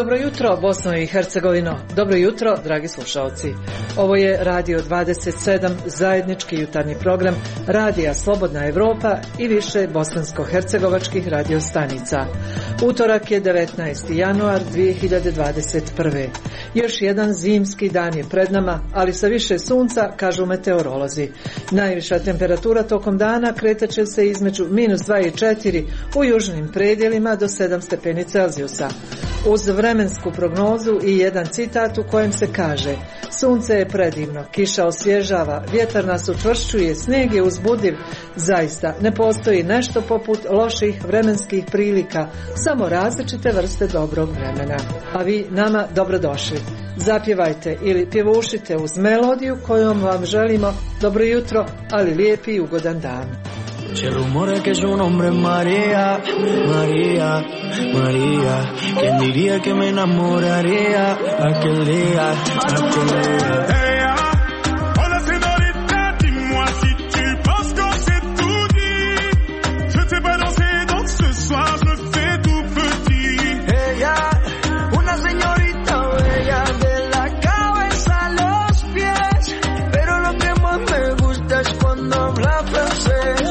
Dobro jutro, Bosno i Hercegovino. Dobro jutro, dragi slušalci. Ovo je Radio 27, zajednički jutarnji program Radija Slobodna Evropa i više bosansko-hercegovačkih radiostanica. Utorak je 19. januar 2021. Još jedan zimski dan je pred nama, ali sa više sunca, kažu meteorolozi. Najviša temperatura tokom dana kretaće se između -2 i 4 u južnim predjelima do 7 stepeni Celzijusa. Uz vremensku prognozu i jedan citat u kojem se kaže: sunce je predivno, kiša osvježava, vjetar nas učvršćuje, snijeg je uzbudiv. Zaista, ne postoji nešto poput loših vremenskih prilika, samo različite vrste dobrog vremena. A vi nama dobrodošli. Zapjevajte ili pjevušite uz melodiju kojom vam želimo dobro jutro, ali lijep i ugodan dan. Se rumora que su nombre es María, María, María. ¿Quién diría que me enamoraría aquel día, aquel día? Hola señorita, dis-moi si tu penses que c'est tout dit. Je t'ai pas dansé donc ce soir je me fais tout petit. Ella, una señorita bella de la cabeza a los pies, pero lo que más me gusta es cuando habla francés.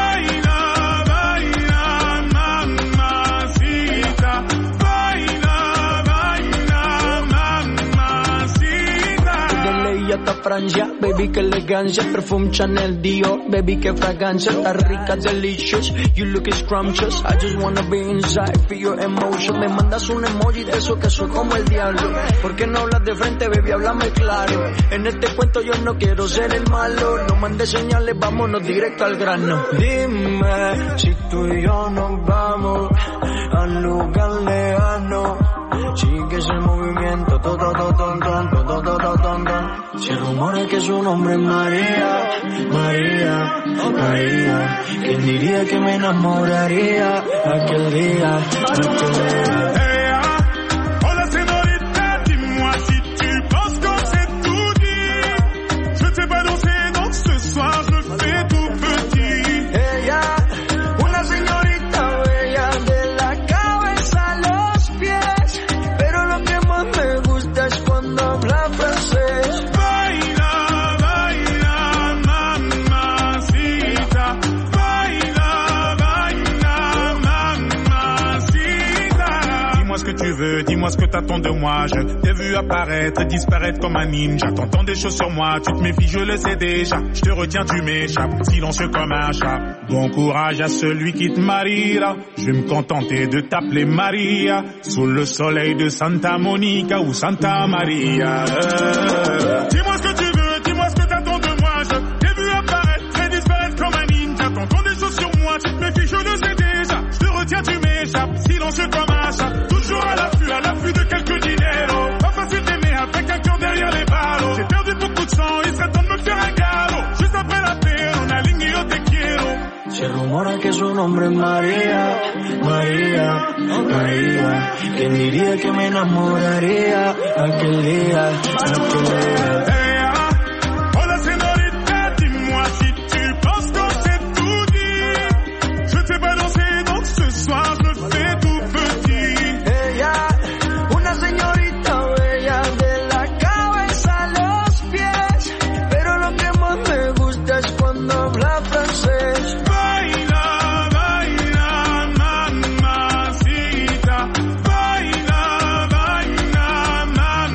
Hasta Francia, baby, que elegancia, perfume Chanel, Dior, baby, que fragancia, está rica, delicious, you look scrumptious, I just wanna be inside, feel your emotion, me mandas un emoji de eso que soy como el diablo, ¿por qué no hablas de frente, baby, háblame claro, en este cuento yo no quiero ser el malo, no mandes señales, vámonos directo al grano, dime, si tú y yo nos vamos al lugar lejano, sigue ese movimiento, se rumora que su nombre es María, María, María. ¿Quién diría que me enamoraría aquel día, aquel día? Hola señorita, dis-moi si tu penses que c'est tout dit. Je t'ai pas dansé donc ce soir je me fais tout petit. Ella, una señorita bella de la cabeza a los pies, pero lo que más me gusta es cuando habla francés. Dis-moi ce que t'attends de moi. Je t'ai vu apparaître et disparaître comme un ninja. T'entends des choses sur moi, tu te méfies, je le sais déjà. Je te retiens, tu m'échappes, silencieux comme un chat. Bon courage à celui qui te mariera. Je vais me contenter de t'appeler Maria. Sous le soleil de Santa Monica ou Santa Maria. Dis-moi ce que tu veux, dis-moi ce que t'attends de moi. Je t'ai vu apparaître et disparaître comme un ninja. T'entends des choses sur moi, tu te méfies, je le sais déjà. Je te retiens, tu m'échappes, silencieux comme un chat. Toujours à l'affût de quelques dineros. Pas facile d'aimer avec un cœur derrière les ballots. J'ai perdu beaucoup de sang, il serait temps de me faire un galop. Juste après la paix, una ligne yo te quiero. Se rumora que su nombre es María, María, María. ¿Quién diría que me enamoraría aquel día, aquel día? Hola señorita, dis-moi si tu penses que c'est tout dit. Je t'ai pas dansé donc ce soir je me fais tout petit. Una señorita bella de la cabeza a los pies, pero lo que más me gusta es cuando habla francés. Baila, baila, mamacita. Baila, baila,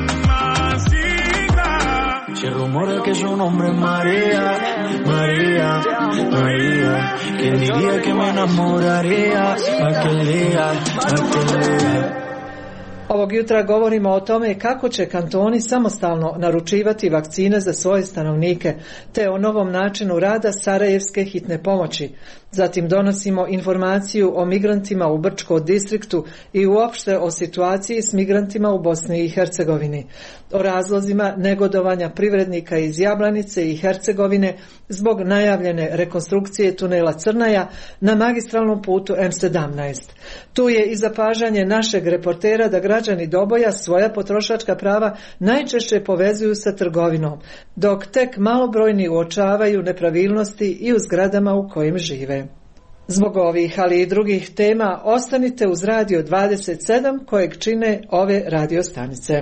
mamacita. Se rumora que su nombre es María, María, María. ¿Quién diría que me enamoraría aquel día, aquel día? Ovog jutra govorimo o tome kako će kantoni samostalno naručivati vakcine za svoje stanovnike, te o novom načinu rada Sarajevske hitne pomoći. Zatim donosimo informaciju o migrantima u Brčkom distriktu i uopšte o situaciji s migrantima u Bosni i Hercegovini, o razlozima negodovanja privrednika iz Jablanice i Hercegovine zbog najavljene rekonstrukcije tunela Crnaja na magistralnom putu M17. Tu je i zapažanje našeg reportera da građani Doboja svoja potrošačka prava najčešće povezuju sa trgovinom, dok tek malobrojni uočavaju nepravilnosti i u zgradama u kojim žive. Zbog ovih, ali i drugih tema, ostanite uz Radio 27 kojeg čine ove radio stanice.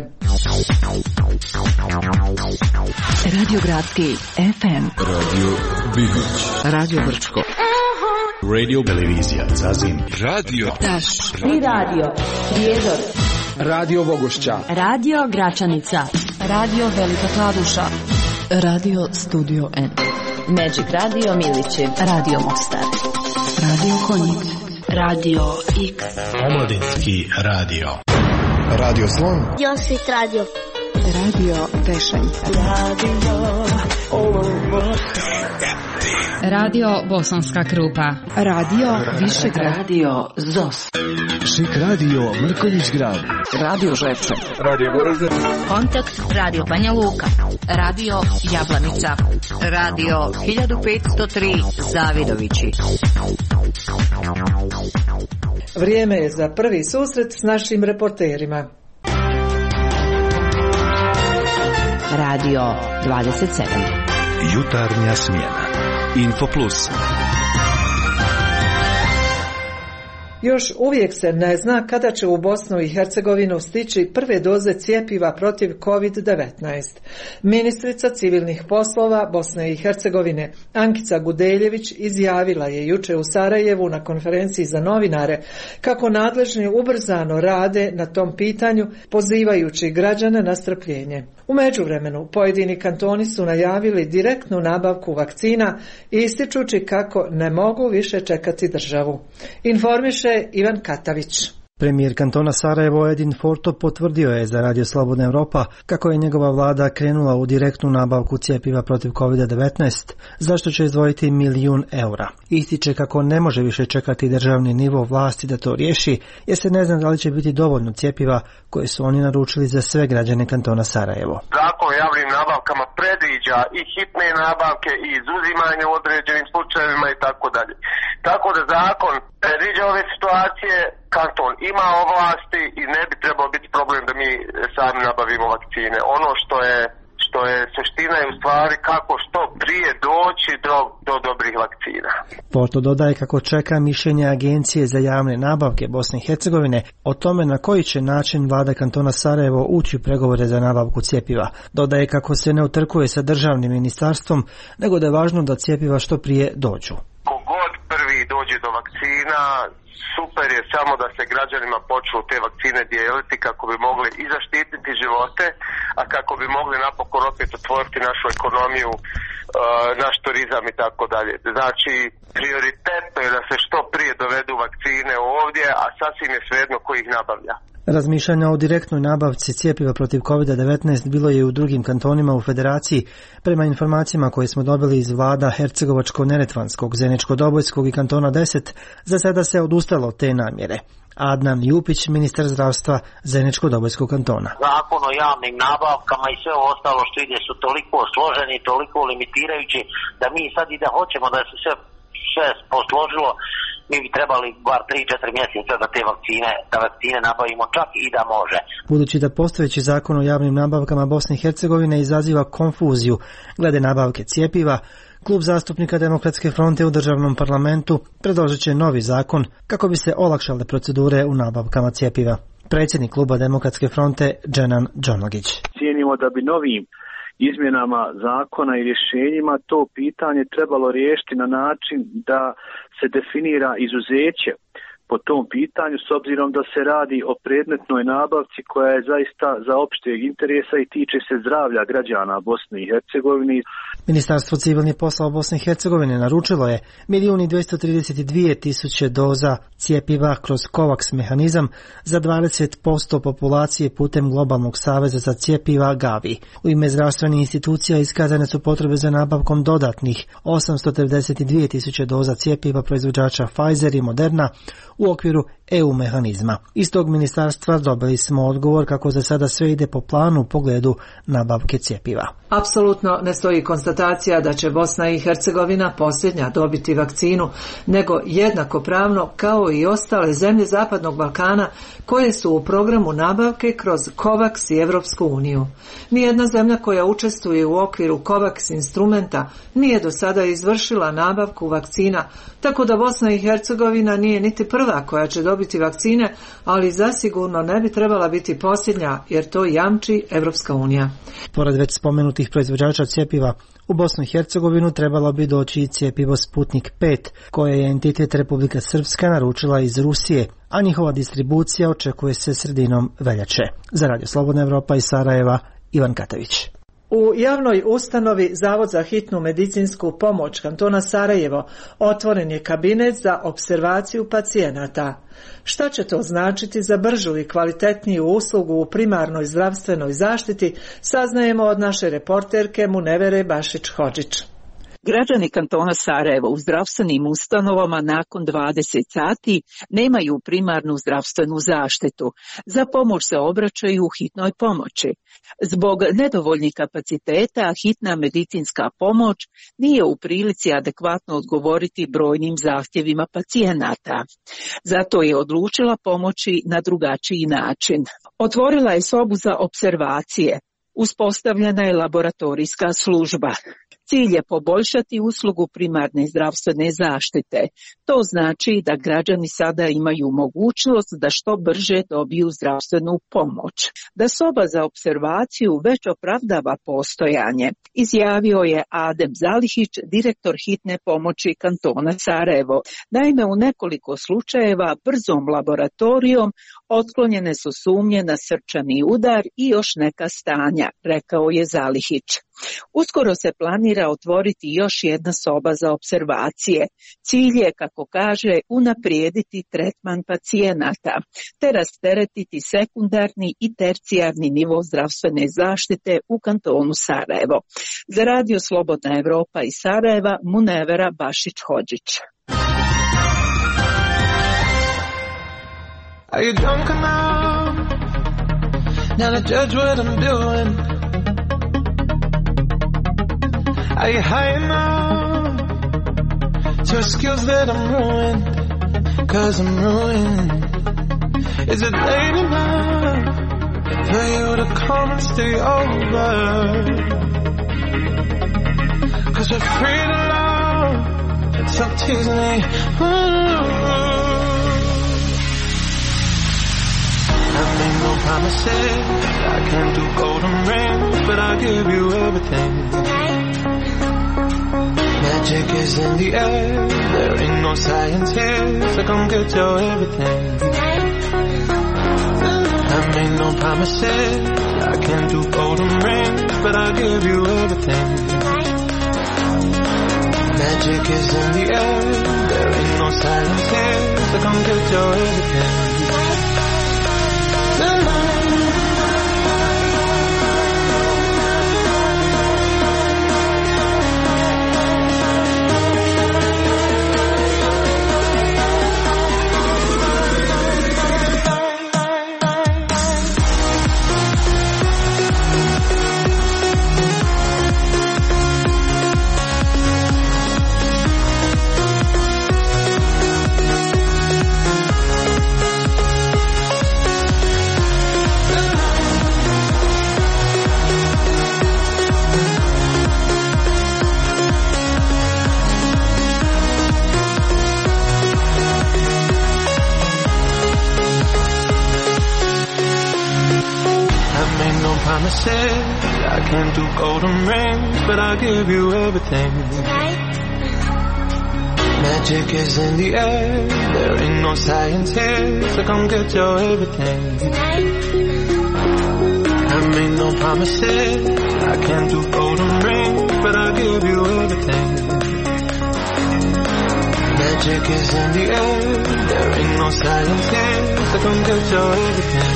Radio Gradski FM, Radio Bihać, Radio Brčko, Radio Televizija Zazin, Radio Taš, I radio Prijedor, Radio Bogošća, Radio Gračanica, Radio Velika Kladuša, Radio Studio N, Magic Radio Milići, Radio Mostar, Radio Konjic, Radio X, Omladinski radio, Radio Slon, Josit Radio, Radio Tešanj, Radio Bosanska Krupa, Radio Višegrad, Radio ZOS, Šik radio Mrkonjić grad, Radio Žepče, Radio Goražde, Kontakt Radio Banja Luka, Radio Jablanica, Radio 1503 Zavidovići. Vrijeme je za prvi susret s našim reporterima. Radio 27, Jutarnja smjena, Info Plus. Još uvijek se ne zna kada će u Bosnu i Hercegovinu stići prve doze cjepiva protiv COVID-19. Ministrica civilnih poslova Bosne i Hercegovine Ankica Gudeljević izjavila je jučer u Sarajevu na konferenciji za novinare kako nadležni ubrzano rade na tom pitanju, pozivajući građane na strpljenje. U međuvremenu pojedini kantoni su najavili direktnu nabavku vakcina, ističući kako ne mogu više čekati državu. Informiše Ivan Katavić. Premijer kantona Sarajevo Edin Forto potvrdio je za Radio Slobodna Evropa kako je njegova vlada krenula u direktnu nabavku cjepiva protiv COVID-19, zašto će izdvojiti €1.000.000. Ističe kako ne može više čekati državni nivo vlasti da to riješi, jer se ne zna da li će biti dovoljno cjepiva koje su oni naručili za sve građane kantona Sarajevo. Zakon o javnim nabavkama predviđa i hitne nabavke i izuzimanje u određenim slučajevima i tako dalje. Tako da zakon predviđa ove situacije, kanton ima ovlasti i ne bi trebao biti problem da mi sami nabavimo vakcine. Ono što je suština je u stvari kako što prije doći do dobrih vakcina. Porto dodaje kako čeka mišljenje Agencije za javne nabavke Bosne i Hercegovine o tome na koji će način vlada kantona Sarajevo ući u pregovore za nabavku cjepiva. Dodaje kako se ne utrkuje sa državnim ministarstvom, nego da je važno da cjepiva što prije dođu. Kogod prvi dođe do vakcina, super je samo da se građanima počnu te vakcine dijeliti kako bi mogli i zaštititi živote, a kako bi mogli napokon opet otvoriti našu ekonomiju, naš turizam i tako dalje. Znači, prioritetno je da se što prije dovedu vakcine ovdje, a sasvim je svejedno ko ih nabavlja. Razmišljanja o direktnoj nabavci cjepiva protiv COVID-19 bilo je i u drugim kantonima u federaciji, prema informacijama koje smo dobili iz vlada Hercegovačko-Neretvanskog, Zeničko-Dobojskog i kantona 10, za sada se odustalo od te namjere. Adnan Jupić, ministar zdravstva Zeničko-Dobojskog kantona. Zakon o javnim nabavkama i sve ostalo što ide su toliko složeni, toliko limitirajući da mi sad i da hoćemo da se sve posložilo, mi bi trebali bar 3-4 mjeseca da te vakcine nabavimo čak i da može. Budući da postojeći zakon o javnim nabavkama Bosne i Hercegovine izaziva konfuziju glede nabavke cjepiva, Klub zastupnika Demokratske fronte u državnom parlamentu predložit će novi zakon kako bi se olakšale procedure u nabavkama cjepiva. Predsjednik Kluba Demokratske fronte Dženan Džonogić. Cijenimo da bi novim izmjenama zakona i rješenjima to pitanje trebalo riješiti na način da se definira izuzeće po tom pitanju, s obzirom da se radi o predmetnoj nabavci koja je zaista za opšteg interesa i tiče se zdravlja građana Bosne i Hercegovine. Ministarstvo civilnih poslova Bosne i Hercegovine naručilo je 1.232.000 doza cjepiva kroz COVAX mehanizam za 20% populacije putem Globalnog saveza za cjepiva Gavi. U ime zdravstvenih institucija iskazane su potrebe za nabavkom dodatnih 892.000 doza cjepiva proizvođača Pfizer i Moderna u okviru EU mehanizma. Iz tog ministarstva dobili smo odgovor kako za sada sve ide po planu u pogledu nabavke cjepiva. Apsolutno ne stoji konstatacija da će Bosna i Hercegovina posljednja dobiti vakcinu, nego jednakopravno kao i ostale zemlje Zapadnog Balkana koje su u programu nabavke kroz COVAX i Europsku uniju. Nijedna zemlja koja učestvuje u okviru COVAX instrumenta nije do sada izvršila nabavku vakcina, tako da Bosna i Hercegovina nije niti prva koja će dobiti vakcine, ali zasigurno ne bi trebala biti posljednja, jer to jamči Europska unija. Pored već spomenutih proizvođača cjepiva, u Bosnu i Hercegovinu trebalo bi doći i cjepivo Sputnik 5, koje je entitet Republika Srpska naručila iz Rusije, a njihova distribucija očekuje se sredinom veljače. Za Radio Slobodna Evropa iz Sarajeva, Ivan Katavić. U javnoj ustanovi Zavod za hitnu medicinsku pomoć kantona Sarajevo otvoren je kabinet za opservaciju pacijenata. Šta će to značiti za bržu i kvalitetniju uslugu u primarnoj zdravstvenoj zaštiti, saznajemo od naše reporterke Munevere Bašić-Hodžić. Građani kantona Sarajevo u zdravstvenim ustanovama nakon 20 sati nemaju primarnu zdravstvenu zaštitu. Za pomoć se obraćaju u hitnoj pomoći. Zbog nedovoljnih kapaciteta, hitna medicinska pomoć nije u prilici adekvatno odgovoriti brojnim zahtjevima pacijenata. Zato je odlučila pomoći na drugačiji način. Otvorila je sobu za opservacije. Uspostavljena je laboratorijska služba. Cilj je poboljšati uslugu primarne zdravstvene zaštite. To znači da građani sada imaju mogućnost da što brže dobiju zdravstvenu pomoć. Da soba za opservaciju već opravdava postojanje, izjavio je Adem Zalihić, direktor hitne pomoći kantona Sarajevo. Naime, u nekoliko slučajeva brzom laboratorijom otklonjene su sumnje na srčani udar i još neka stanja, rekao je Zalihić. Uskoro se planira otvoriti još jedna soba za opservacije. Cilj je, kako kaže, unaprijediti tretman pacijenata, te rasteretiti sekundarni i tercijarni nivo zdravstvene zaštite u kantonu Sarajevo. Za Radio Slobodna Evropa iz Sarajeva, Munevera Bašić-Hodžić. Are you drunk enough now to judge what I'm doing? Are you high enough to excuse that I'm ruined? 'Cause I'm ruined. Is it late enough for you to come and stay over? 'Cause we're free to love, so tease me. I made no promises, I can't do golden rings, but I'll give you everything. Magic is in the air, there ain't no science here, so come get your everything. I made no promises, I can't do golden rings, but I'll give you everything. Magic is in the air, there ain't no science here, so come get your everything. I can't do golden rings, but I'll give you everything. Magic is in the air, there ain't no science here, so come get your everything. I made no promises, I can't do golden rings, but I'll give you everything. Magic is in the air, there ain't no science here, so come get your everything.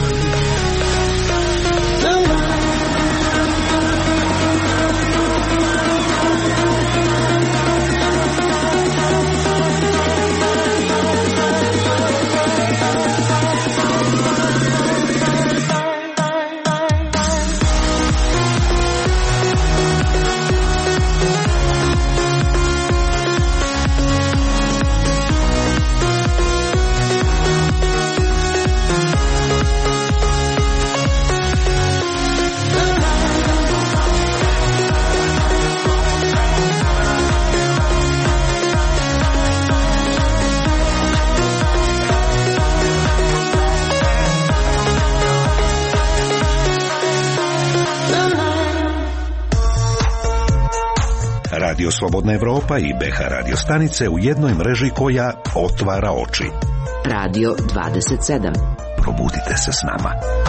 Radio Slobodna Evropa i BH radio stanice u jednoj mreži koja otvara oči. Radio 27. Probudite se s nama.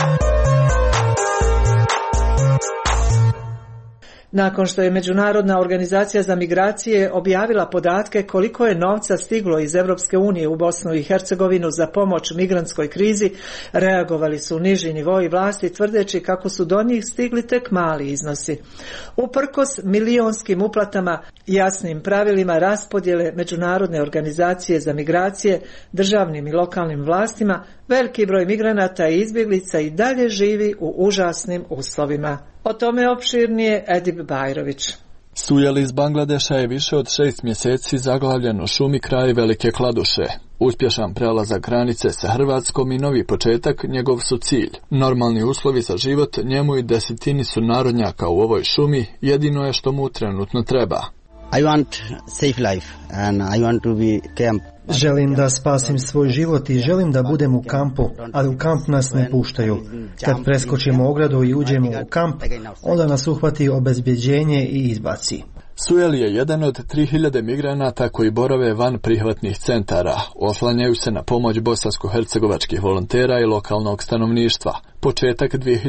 Nakon što je Međunarodna organizacija za migracije objavila podatke koliko je novca stiglo iz Europske unije u Bosnu i Hercegovinu za pomoć migrantskoj krizi, reagovali su niži nivoi vlasti tvrdeći kako su do njih stigli tek mali iznosi. Uprkos milionskim uplatama i jasnim pravilima raspodjele Međunarodne organizacije za migracije državnim i lokalnim vlastima, veliki broj migranata i izbjeglica i dalje živi u užasnim uslovima. O tome opširnije Edip Bajrović. Sujel iz Bangladeša je više od 6 mjeseci zaglavljen u šumi kraj Velike Kladuše. Uspješan prelazak granice sa Hrvatskom i novi početak njegov su cilj. Normalni uslovi za život njemu i desetini su narodnjaka u ovoj šumi jedino je što mu trenutno treba. I want safe life and I want to be camp. Želim da spasim svoj život i želim da budem u kampu, ali u kamp nas ne puštaju. Kad preskočimo ogradu i uđemo u kamp, onda nas uhvati obezbjeđenje i izbaci. Sujel je jedan od 3000 migranata koji borave van prihvatnih centara. Oslanjaju se na pomoć bosansko-hercegovačkih volontera i lokalnog stanovništva. Početak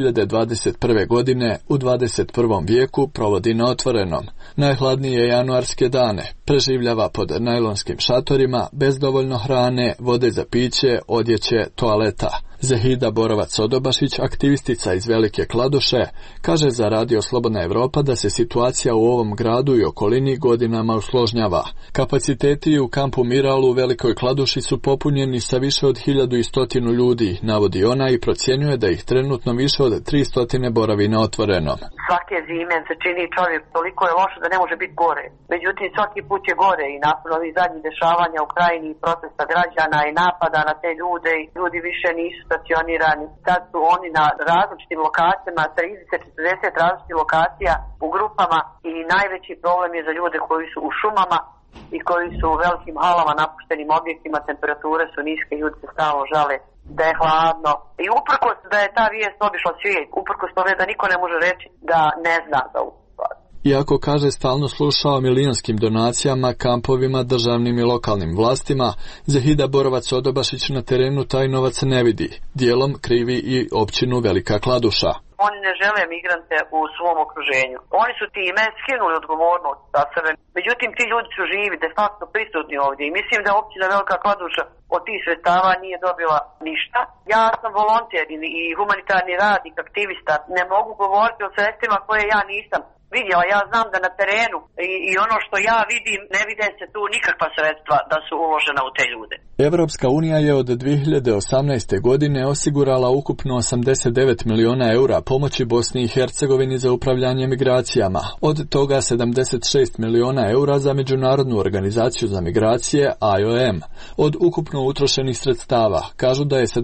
2021. godine u 21. vijeku provodi na otvorenom. Najhladnije januarske dane preživljava pod najlonskim šatorima, bez dovoljno hrane, vode za piće, odjeće, toaleta. Zahida Borovac-Odobašić, aktivistica iz Velike Kladuše, kaže za Radio Slobodna Evropa da se situacija u ovom gradu i okolini godinama usložnjava. Kapaciteti u kampu Miral u Velikoj Kladuši su popunjeni sa više od 1100 ljudi, navodi ona i procjenjuje da ih trenutno više od 300 boravi na otvorenom. Svake zime se čini čovjek toliko je loše da ne može biti gore. Međutim, svaki put je gore i nakon ovih zadnjih dešavanja u krajini i protesta građana i napada na te ljude i ljudi više nisu stacionirani. Sad su oni na različitim lokacijama, 30-40 različitih lokacija u grupama i najveći problem je za ljude koji su u šumama i koji su u velikim halama, napuštenim objektima, temperature su niske, ljudi se stalno žale da je hladno. I uprkos da je ta vijest obišla svijet, uprkos tome da niko ne može reći da ne zna za ovu stvar. Iako, kaže, stalno sluša o milionskim donacijama, kampovima, državnim i lokalnim vlastima, Zahida Borovac-Odobašić na terenu taj novac ne vidi. Dijelom krivi i općinu Velika Kladuša. Oni ne žele migrante u svom okruženju. Oni su time skinuli odgovornost sa sebe. Međutim, ti ljudi su živi, de facto prisutni ovdje. I mislim da općina Velika Kladuša od tih sredstava nije dobila ništa. Ja sam volonter i humanitarni radnik, aktivista. Ne mogu govoriti o sredstvima koje ja nisam vidjela. Ja znam da na terenu i ono što ja vidim, ne vide se tu nikakva sredstva da su uložena u te ljude. Evropska unija je od 2018. godine osigurala ukupno 89 miliona eura pomoći Bosni i Hercegovini za upravljanje migracijama. Od toga 76 miliona eura za Međunarodnu organizaciju za migracije IOM. Od ukupno utrošenih sredstava kažu da je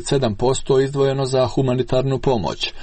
77% izdvojeno za humanitarnu pomoć,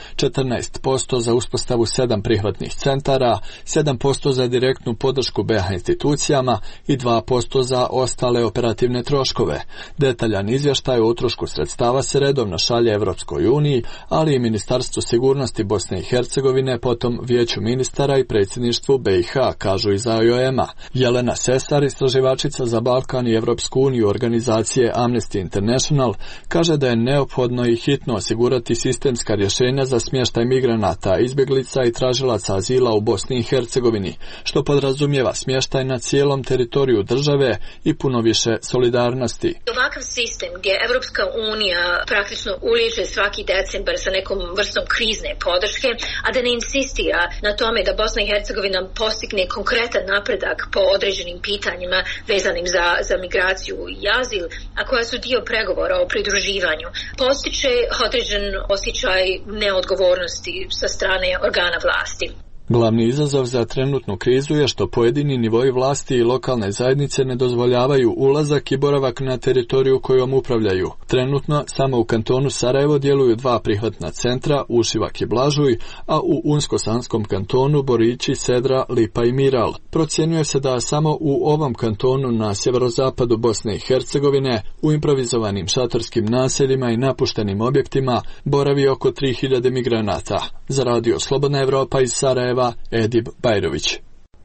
14% za uspostavu 7 prihvatnih centara, 7% za direktnu podršku BH institucijama i 2% za ostale operativne troškove. Detaljan izvještaj o utrošku sredstava se redovno šalje Evropskoj uniji, ali i Ministarstvu sigurnosti Bosne i Hercegovine, potom Vijeću ministara i predsjedništvu BiH, kažu iz IOM-a. Jelena Sesar, istraživačica za Balkan i Evropsku uniju organizacije Amnesty International, kaže da je neophodno i hitno osigurati sistemska rješenja za smještaj migranata, izbjeglica i tražilaca azila u Bosni i Hercegovini, što podrazumijeva smještaj na cijelom teritoriju države i puno više solidarnosti. Ovakav sistem gdje Evropska unija praktično uliježe svaki decembar sa nekom vrstom krizne podrške, a da ne insistira na tome da Bosna i Hercegovina postigne konkretan napredak po određenim pitanjima vezanim za migraciju i azil, a koja su dio pregovora o pridruživanju, postiče određen osjećaj neodgovornosti sa strane organa vlasti. Glavni izazov za trenutnu krizu je što pojedini nivoi vlasti i lokalne zajednice ne dozvoljavaju ulazak i boravak na teritoriju kojom upravljaju. Trenutno samo u kantonu Sarajevo djeluju 2 prihvatna centra, Ušivak i Blažuj, a u Unsko-Sanskom kantonu Borići, Sedra, Lipa i Miral. Procjenjuje se da samo u ovom kantonu na sjeverozapadu Bosne i Hercegovine, u improvizovanim šatorskim naseljima i napuštenim objektima, boravi oko 3000 migranata. Za Radio Slobodna Evropa iz Sarajeva, Edip Bajrović.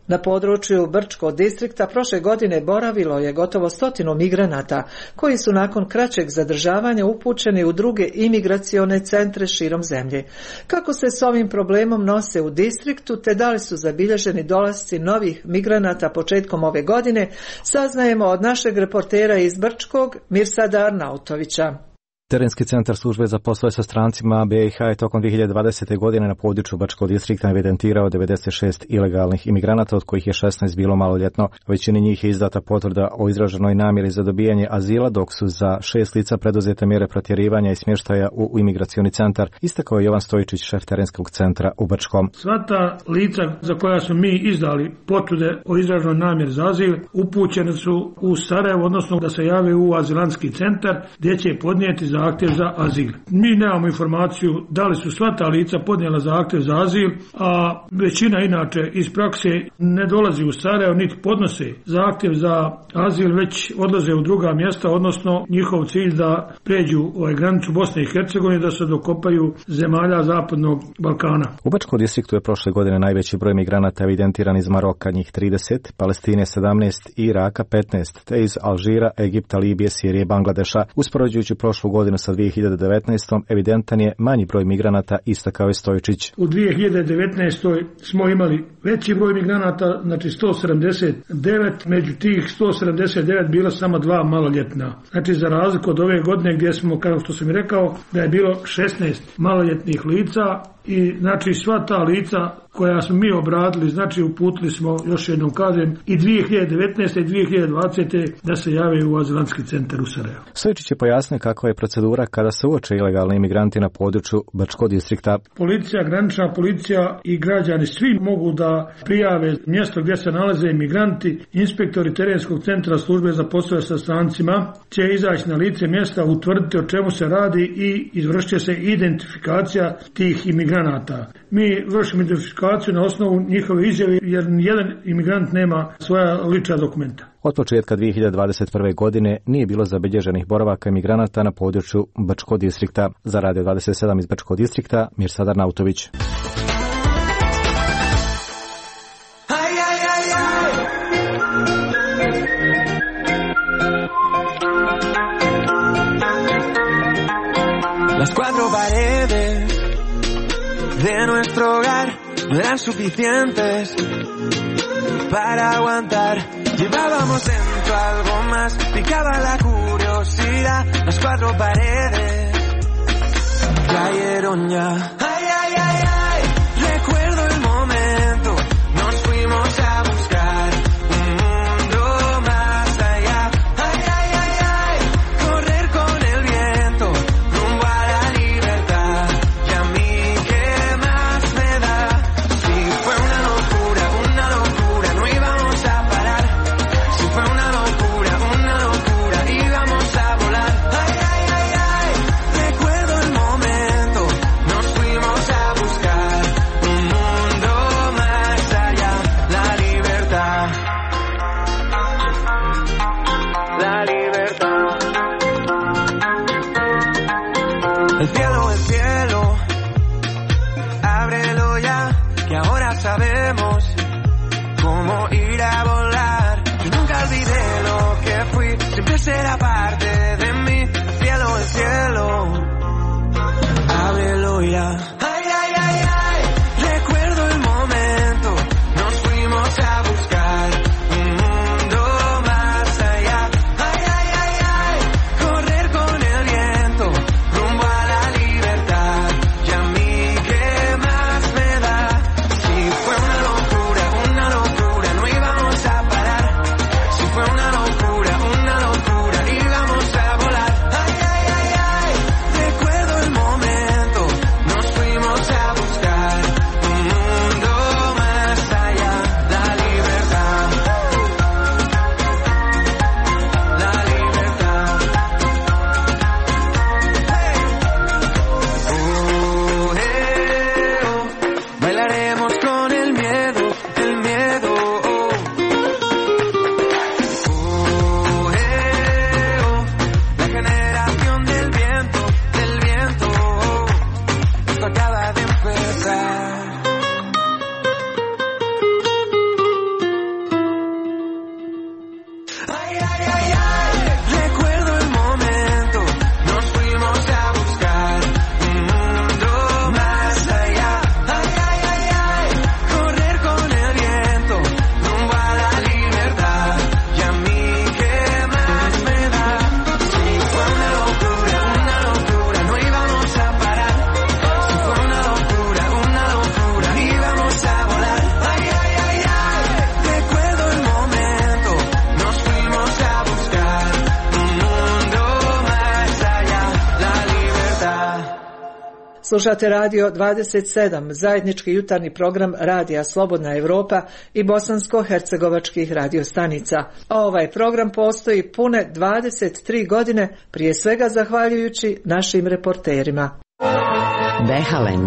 Na području Brčkog distrikta prošle godine boravilo je gotovo 100 migranata koji su nakon kraćeg zadržavanja upućeni u druge imigracione centre širom zemlje. Kako se s ovim problemom nose u distriktu te da li su zabilježeni dolasci novih migranata početkom ove godine, saznajemo od našeg reportera iz Brčkog Mirsada Arnautovića. Terenski centar službe za poslove sa strancima BiH je tokom 2020. godine na području Brčkog distrikta evidentirao 96 ilegalnih imigranata, od kojih je 16 bilo maloljetno. Većini njih je izdata potvrda o izraženoj namjeri za dobijanje azila, dok su za 6 lica preduzete mjere protjerivanja i smještaja u imigracioni centar, istakao je Jovan Stojičić, šef Terenskog centra u Brčkom. Sva ta lica za koja su mi izdali potvrde o izraženoj namjeri za azil upućene su u Sarajevo, odnosno da se jave u azilantski centar gdje će podnijeti zahtjev za azil. Mi nemamo informaciju da li su sva ta lica podnijela zahtjev za azil, a većina inače iz prakse ne dolazi u Sarajevo niti podnose zahtjev za azil, već odlaze u druga mjesta, odnosno njihov cilj da pređu granicu Bosne i Hercegovine, da se dokopaju zemalja Zapadnog Balkana. U Brčkom distriktu je prošle godine najveći broj migranata evidentiran iz Maroka, njih 30, Palestine 17, Iraka 15, te iz Alžira, Egipta, Libije, Sirije, Bangladeša. Uspoređujući prošlu godinu sa 2019. evidentan je manji broj migranata, istakao je Stojičić. U 2019. smo imali veći broj migranata, znači 179, među tih 179 bila samo 2 maloljetna. Znači za razliku od ove godine gdje smo, kao što sam i rekao, da je bilo 16 maloljetnih lica i znači sva ta lica koja smo mi obradili, znači uputili smo, još jednom kažem, i 2019. i 2020. da se jave u azilantski centar u Sarajevu. Stojičić je pojasnio kakva je procedura kada se uoče ilegalni imigranti na području Brčkog distrikta. Policija, granična policija i građani svi mogu da prijave mjesto gdje se nalaze imigranti. Inspektori Terenskog centra službe za poslove sa strancima će izaći na lice mjesta, utvrditi o čemu se radi i izvršit će se identifikacija tih imigranata. Mi vršimo identifikaciju na osnovu njihove izjave jer nijedan imigrant nema svoja lična dokumenta. Od početka 2021. godine nije bilo zabilježenih boravaka imigranata na području Brčkog distrikta. Za Radio 27 iz Brčkog distrikta, Mirsad Arnautović. Las cuatro paredes de nuestro hogar no eran suficientes para aguantar. Llevábamos dentro algo más, picaba la curiosidad. Las cuatro paredes cayeron ya. Ay, ay, ay, ay, recuerdo el momento, nos fuimos a buscar un mundo más allá. Ay, ay, ay, ay, correr con el viento, rumbo a la libertad. Y a mí, ¿qué más me da? Si fue una locura, no íbamos a parar. Si fue una locura, íbamos a volar. Ay, ay, ay, ay, recuerdo el momento, nos fuimos Slušate Radio 27, zajednički jutarnji program Radija Slobodna Evropa i bosansko-hercegovačkih radiostanica. A ovaj program postoji pune 23 godine, prije svega zahvaljujući našim reporterima. Behalend.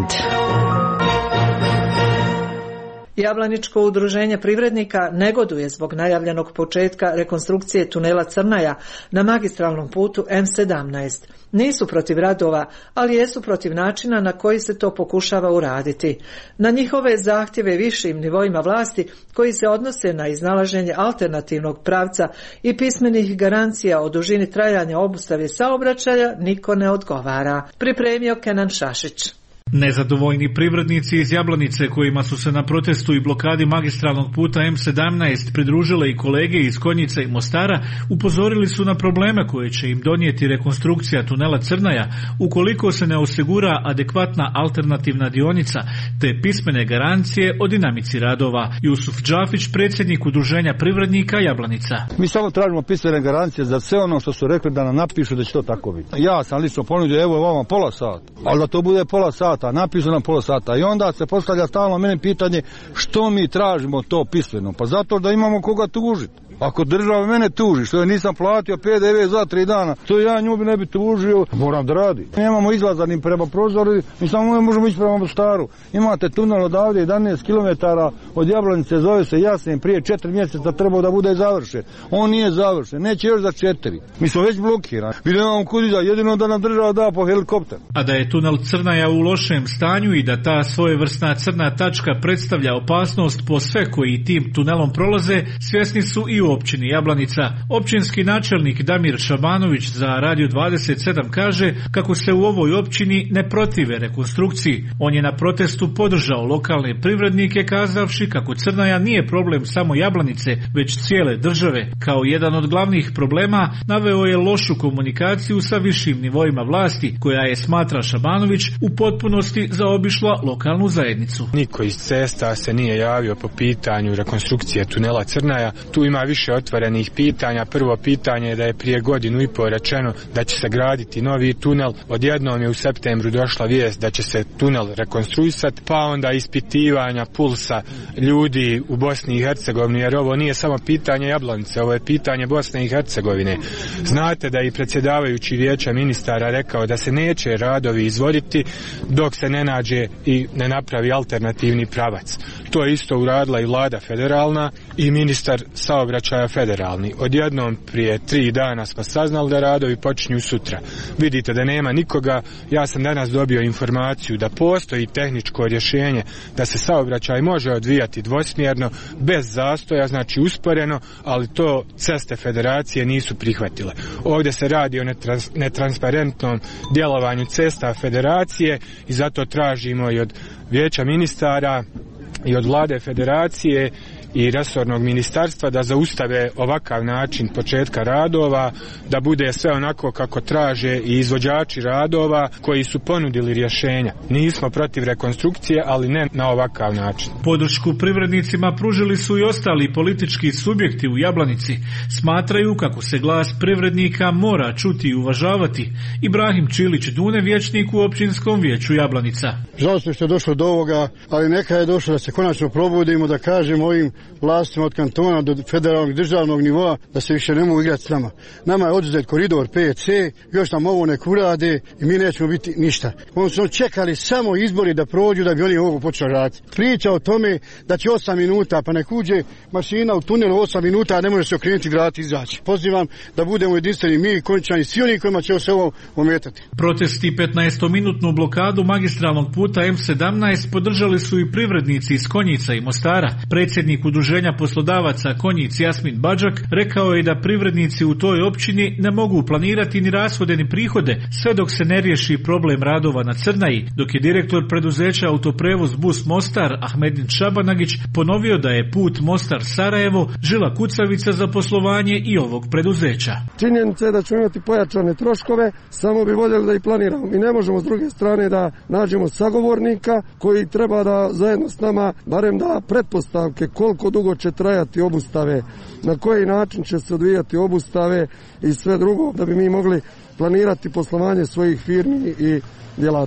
Jablaničko udruženje privrednika negoduje zbog najavljenog početka rekonstrukcije tunela Crnaja na magistralnom putu M17. Nisu protiv radova, ali jesu protiv načina na koji se to pokušava uraditi. Na njihove zahtjeve višim nivoima vlasti koji se odnose na iznalaženje alternativnog pravca i pismenih garancija o dužini trajanja obustave saobraćaja niko ne odgovara. Pripremio Kenan Šašić. Nezadovoljni privrednici iz Jablanice kojima su se na protestu i blokadi magistralnog puta M17 pridružile i kolege iz Konjica i Mostara upozorili su na probleme koje će im donijeti rekonstrukcija tunela Crnaja ukoliko se ne osigura adekvatna alternativna dionica te pismene garancije o dinamici radova. Jusuf Džafić, predsjednik udruženja privrednika Jablanica. Mi samo tražimo pismene garancije za sve ono što su rekli da nam napišu da će to tako biti. Ja sam lično ponudio, evo vama pola sata, ali da to bude pola sata. Napišu nam pola sata i onda se postavlja stalno meni pitanje što mi tražimo to pismeno, pa zato da imamo koga tužiti. Ako država mene tuži, što ja nisam platio PDV za 3 dana, to ja nju bi ne bi tužio, moram da radi. Nemamo izlaza ni prema prozoru, mi samo možemo ići prema Mostaru. Imate tunel odavde 11 km od Jablanice, zove se Jasen, prije 4 mjeseca trebao da bude završen. On nije završen, neće još za 4. Mi smo već blokirani. Mi nemamo kud iza, jedino da nam država da po helikopter. A da je tunel Crnaja u lošem stanju i da ta svojevrsna crna tačka predstavlja opasnost po sve koji tim tunelom prolaze, svjesni su i u općini Jablanica. Općinski načelnik Damir Šabanović za Radio 27 kaže kako se u ovoj općini ne protive rekonstrukciji. On je na protestu podržao lokalne privrednike kazavši kako Crnaja nije problem samo Jablanice, već cijele države. Kao jedan od glavnih problema naveo je lošu komunikaciju sa višim nivoima vlasti, koja je, smatra Šabanović, u potpunosti zaobišla lokalnu zajednicu. Niko iz cesta se nije javio po pitanju rekonstrukcije tunela Crnaja. Tu ima više otvorenih pitanja. Prvo pitanje je da je prije 1.5 godina rečeno da će se graditi novi tunel. Odjednom je u septembru došla vijest da će se tunel rekonstruisati, pa onda ispitivanja pulsa ljudi u Bosni i Hercegovini, jer ovo nije samo pitanje Jablanice, ovo je pitanje Bosne i Hercegovine. Znate da je i predsjedavajući vijeća ministara rekao da se neće radovi izvoditi dok se ne nađe i ne napravi alternativni pravac. To je isto uradila i vlada federalna i ministar saobraćaja federalni. Odjednom prije 3 dana smo saznali da radovi počinju sutra. Vidite da nema nikoga. Ja sam danas dobio informaciju da postoji tehničko rješenje da se saobraćaj može odvijati dvosmjerno, bez zastoja, znači usporeno, ali to ceste federacije nisu prihvatile. Ovdje se radi o netransparentnom djelovanju cesta federacije i zato tražimo i od vijeća ministara i od vlade federacije i resornog ministarstva da zaustave ovakav način početka radova, da bude sve onako kako traže i izvođači radova koji su ponudili rješenja. Nismo protiv rekonstrukcije, ali ne na ovakav način. Podršku privrednicima pružili su i ostali politički subjekti u Jablanici. Smatraju kako se glas privrednika mora čuti i uvažavati. Ibrahim Čilić Dune, vijećnik u općinskom vijeću Jablanica. Žalostno što je došlo do ovoga, ali neka je došlo da se konačno probudimo, da kažemo ovim vlastima od kantona do federalnog državnog nivoa da se više ne mogu igrati s nama. Nama je oduzet koridor 5C, još nam ovo nek urade i mi nećemo biti ništa. Oni su čekali samo izbori da prođu da bi oni ovo počeli raditi. Priča o tome da će 8 minuta, pa nek uđe mašina u tunelu 8 minuta, a ne može se okrenuti, vratiti, izaći. Pozivam da budemo jedinstveni mi, Konjičani, svi oni kojima će se ovo ometati. Protesti 15-minutnu blokadu magistralnog puta M17 podržali su i privrednici iz Konjica i Mostara. Predsjednik udruženja poslodavaca Konjic Jasmin Badžak rekao je da privrednici u toj općini ne mogu planirati ni rashode ni prihode sve dok se ne riješi problem radova na Crnaji, dok je direktor preduzeća Autoprevoz Bus Mostar Ahmedin Šabanagić ponovio da je put Mostar-Sarajevo žila kucavica za poslovanje i ovog preduzeća. Činjenica je da ćemo imati pojačane troškove, samo bi voljeli da ih planiramo. Mi ne možemo s druge strane da nađemo sagovornika koji treba da zajedno s nama barem da pretpostavke koliko dugo će trajati obustave, na koji način će se odvijati obustave i sve drugo da bi mi mogli planirati poslovanje svojih firmi i djelatnosti.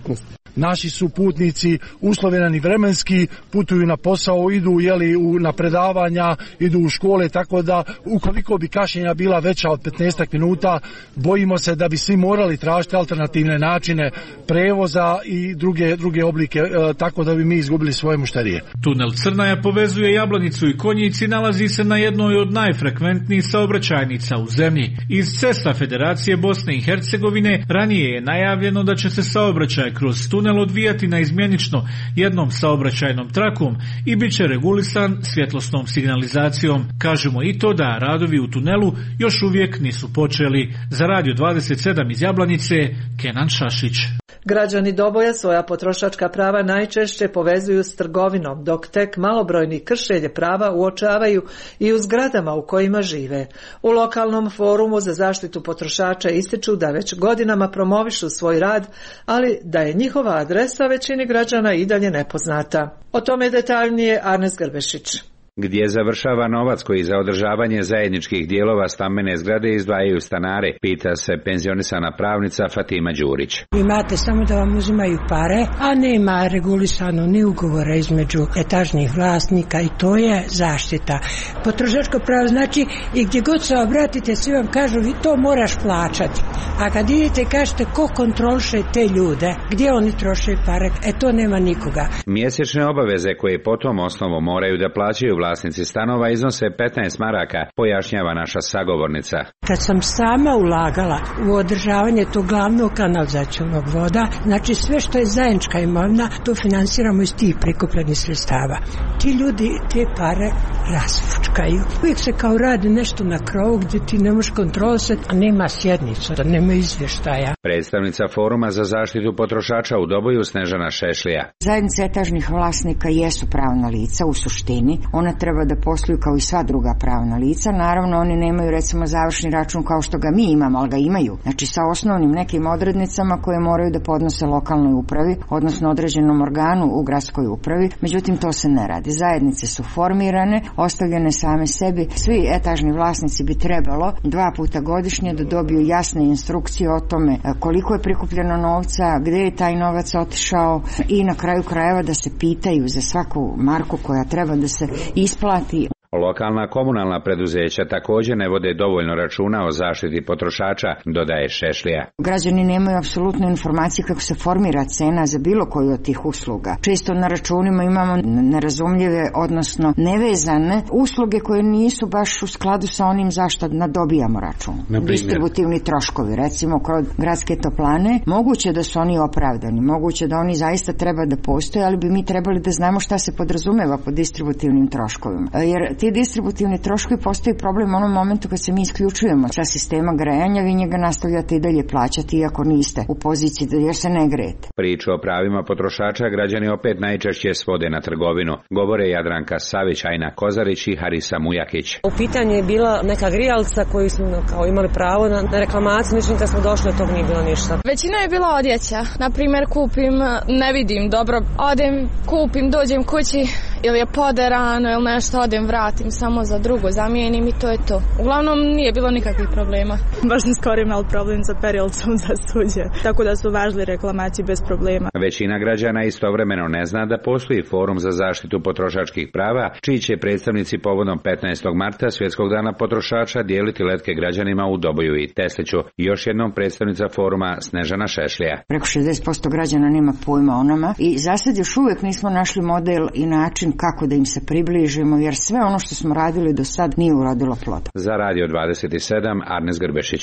Naši su putnici uslovljeni vremenski, putuju na posao, idu na predavanja, idu u škole, tako da ukoliko bi kašnjenja bila veća od 15 minuta, bojimo se da bi svi morali tražiti alternativne načine prevoza i druge oblike, tako da bi mi izgubili svoje mušterije. Tunel Crnaja povezuje Jablanicu i Konjic i nalazi se na jednoj od najfrekventnijih saobraćajnica u zemlji. Iz cesta Federacije Bosne i Hercegovine ranije je najavljeno da će se saobraćaj kroz tunel odvijati na izmjenično jednom saobraćajnom trakom i bit će regulisan svjetlosnom signalizacijom. Kažemo i to da radovi u tunelu još uvijek nisu počeli. Za Radio 27 iz Jablanice, Kenan Šašić. Građani Doboja svoja potrošačka prava najčešće povezuju s trgovinom, dok tek malobrojni kršenje prava uočavaju i u zgradama u kojima žive. U lokalnom forumu za zaštitu potrošača ističu da već godinama promovišu svoj rad, ali da je njihova adresa većini građana i dalje nepoznata. O tome detaljnije Arnes Grbešić. Gdje završava novac koji za održavanje zajedničkih dijelova stambene zgrade izdvajaju stanare, pita se penzionisana pravnica Fatima Đurić. Imate samo da vam uzimaju pare, a nema regulisano ni ugovora između etažnih vlasnika i to je zaštita. Potrošačko pravo znači i gdje god se obratite svi vam kažu vi to moraš plaćati. A kad idete kažete ko kontroliše te ljude, gdje oni troše pare, to nema nikoga. Mjesečne obaveze koje po tom osnovu moraju da plaćaju vlasnici stanova iznose 15 maraka, pojašnjava naša sagovornica. Kad sam sama ulagala u održavanje tog glavnog kanalizacionog voda, znači sve što je zajednička imovina, to finansiramo iz tih prikupljenih sredstava. Ti ljudi te pare rasfučkaju. Uvijek se kao radi nešto na krovu gdje ti ne možeš kontrolisati, a nema sjednica, da nema izvještaja. Predstavnica Foruma za zaštitu potrošača u Doboju Snežana Šešlija. Zajednice etažnih vlasnika jesu pravna lica u suštini. Ona treba da posluju kao i sva druga pravna lica. Naravno, oni nemaju recimo završni račun kao što ga mi imamo, ali ga imaju. Znači sa osnovnim nekim odrednicama koje moraju da podnose lokalnoj upravi, odnosno određenom organu u gradskoj upravi. Međutim, to se ne radi. Zajednice su formirane, ostavljene same sebi. Svi etažni vlasnici bi trebalo 2 puta godišnje da dobiju jasne instrukcije o tome koliko je prikupljeno novca, gdje je taj novac otišao i na kraju krajeva da se pitaju za svaku marku koja treba da se isplati. Lokalna komunalna preduzeća također ne vode dovoljno računa o zaštiti potrošača, dodaje Šešlija. Građani nemaju apsolutno informacije kako se formira cena za bilo koju od tih usluga. Često na računima imamo nerazumljive, odnosno nevezane usluge koje nisu baš u skladu sa onim zašto nadobijamo račun. Distributivni troškovi, recimo kod gradske toplane, moguće da su oni opravdani, moguće da oni zaista treba da postoje, ali bi mi trebali da znamo šta se podrazumeva pod distributivnim troškovima. Jer ti distributivni troškovi postoji problem u onom momentu kad se mi isključujemo sa sistema grejanja, vi njega nastavljate i dalje plaćati iako niste u poziciji da jer se ne grejete. Priču o pravima potrošača građani opet najčešće svode na trgovinu. Govore Jadranka Savić, Ajna Kozarić i Harisa Mujakić. U pitanju je bila neka grijalca koju smo kao imali pravo na reklamaciju, međutim kad smo došli od tog nije bilo ništa. Većina je bila odjeća. Na primjer kupim, ne vidim dobro, odem, kupim, dođem kući ili je poderano ili nešto, odem, vratim samo za drugo, zamijenim i to je to. Uglavnom nije bilo nikakvih problema. Baš sam skoro imala problem sa perilcom za suđe, tako da su važili reklamacije bez problema. Većina građana istovremeno ne zna da postoji Forum za zaštitu potrošačkih prava, čiji će predstavnici povodom 15. marta Svjetskog dana potrošača dijeliti letke građanima u Doboju i Tesliću. Još jednom predstavnica Foruma Snežana Šešlija. Preko 60% građana nema pojma o nama i za sad još uvijek nismo našli model i način kako da im se približimo, jer sve ono što smo radili do sad nije urodilo plod. Za Radio 27, Arnes Grbešić.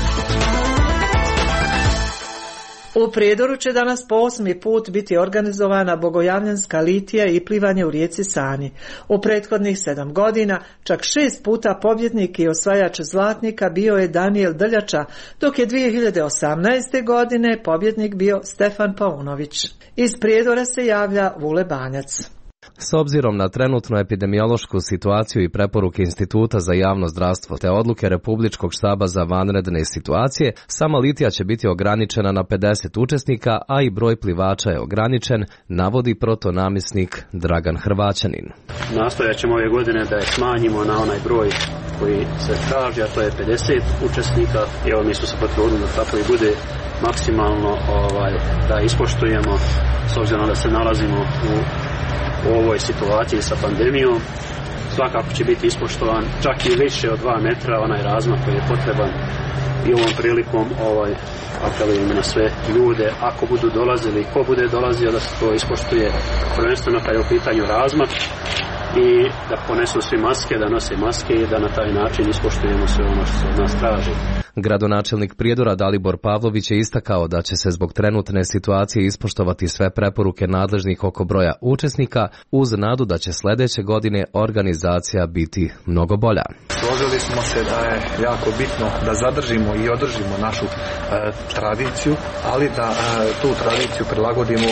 U Prijedoru će danas po 8. put biti organizovana bogojavljanska litija i plivanje u rijeci Sani. U prethodnih 7 godina čak 6 puta pobjednik i osvajač zlatnika bio je Daniel Drljača, dok je 2018. godine pobjednik bio Stefan Paunović. Iz Prijedora se javlja Vule Banjac. S obzirom na trenutnu epidemiološku situaciju i preporuke Instituta za javno zdravstvo te odluke Republičkog štaba za vanredne situacije, sama litija će biti ograničena na 50 učesnika, a i broj plivača je ograničen, navodi protonamjesnik Dragan Hrvaćanin. Nastojat ćemo ove godine da je smanjimo na onaj broj koji se traži, a to je 50 učesnika. I evo mi smo se potrudili da tako i bude. maksimalno da ispoštujemo, s obzirom da se nalazimo u ovoj situaciji sa pandemijom. Svakako će biti ispoštovan čak i više od 2 metra onaj razmak koji je potreban, i ovom prilikom apelujemo na sve ljude, ako budu dolazili, ko bude dolazio, da se to ispoštuje, prvenstveno kad je u pitanju razmak, i da ponesu svi maske, da nose maske i da na taj način ispoštujemo sve ono što se od nas traži. Gradonačelnik Prijedora Dalibor Pavlović je istakao da će se zbog trenutne situacije ispoštovati sve preporuke nadležnih oko broja učesnika, uz nadu da će sljedeće godine organizacija biti mnogo bolja. Složili smo se da je jako bitno da zadržimo i održimo našu tradiciju, ali da tu tradiciju prilagodimo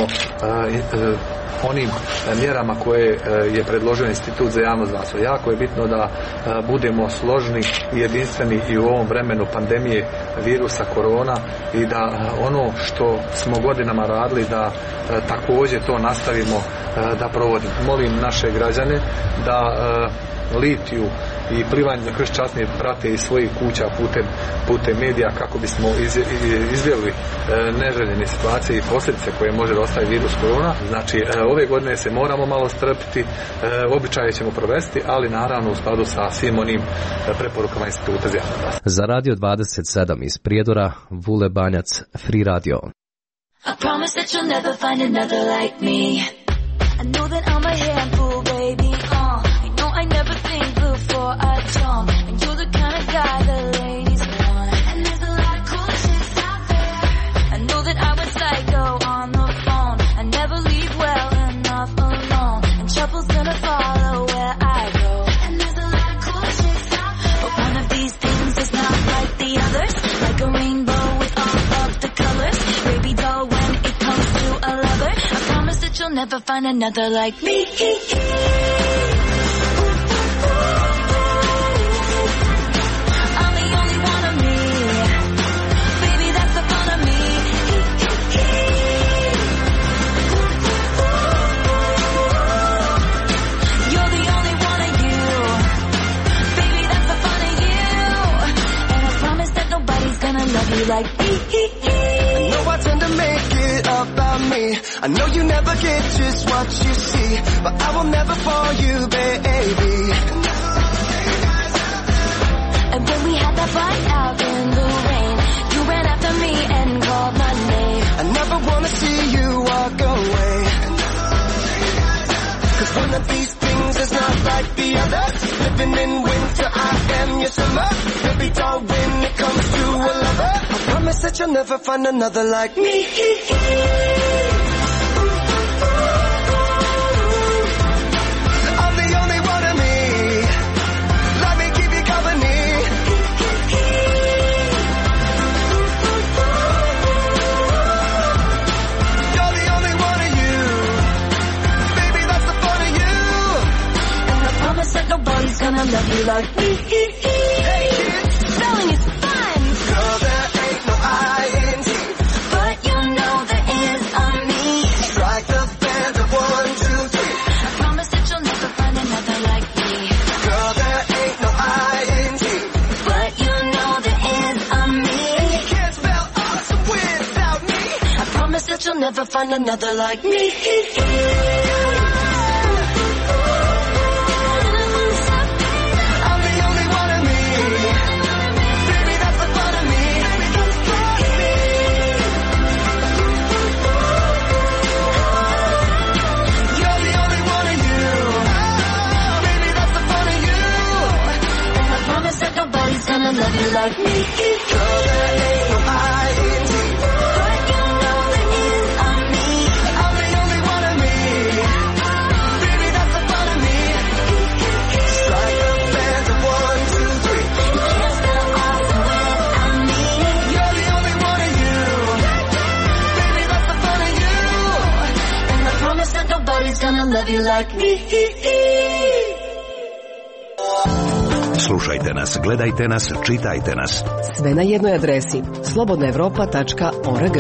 onim mjerama koje je predložio Institut za javno zdravstvo. Jako je bitno da budemo složni i jedinstveni i u ovom vremenu pandemije virusa korona, i da ono što smo godinama radili da također to nastavimo da provodimo. Molim naše građane da litiju i plivanje za krst časni prate iz svojih kuća putem medija, kako bismo izbjegli neželjene situacije i posljedice koje može da ostavi virus korona. Znači, ove godine se moramo malo strpiti, običaje ćemo provesti, ali naravno u skladu sa svim onim preporukama Instituta za javno zdravstvo. Za Radio 27 iz Prijedora, Vule Banjac, Free Radio. I promise that you'll never find another like me. I know that I'm a handful, baby. I never think before I jump, and you're the kind of guy the ladies want. And there's a lot of cool chicks out there. I know that I was psycho on the phone. I never leave well enough alone, and trouble's gonna follow where I go. And there's a lot of cool chicks out there, but one of these things is not like the others. Like a rainbow with all of the colors. Baby doll, when it comes to a lover, I promise that you'll never find another like me. Like I know I tend to make it about me. I know you never get just what you see, but I will never fall you, baby. And when we had that fight out in the rain, you ran after me and called my name. I never wanna see you walk away, 'cause one of these things is not like the others. Living in winter, I am your summer. Baby doll, when it comes to a lover, I promise that you'll never find another like me. I'm the only one of me. Let me keep you company. You're the only one of you. Baby, that's the fun of you. And I promise that nobody's gonna love you like me. Hey kids, spelling is fun. Girl, there ain't no I-N-G, but you know there is on me. Strike the band of 1, 2, 3. I promise that you'll never find another like me. Girl, there ain't no I-N-G, but you know there is on me. And you can't spell awesome without me. I promise that you'll never find another like me. Gonna love you like me. Girl, there ain't no I-N-G, but you know there is on me. I'm the only one of me. Baby, that's the fun of me. Strike the band of 1, 2, 3. You can't spell awesome without me. You're the only one of you. Baby, that's the fun of you. And I promise that nobody's gonna love you like me. Slušajte nas, gledajte nas, čitajte nas. Sve na jednoj adresi slobodnaevropa.org.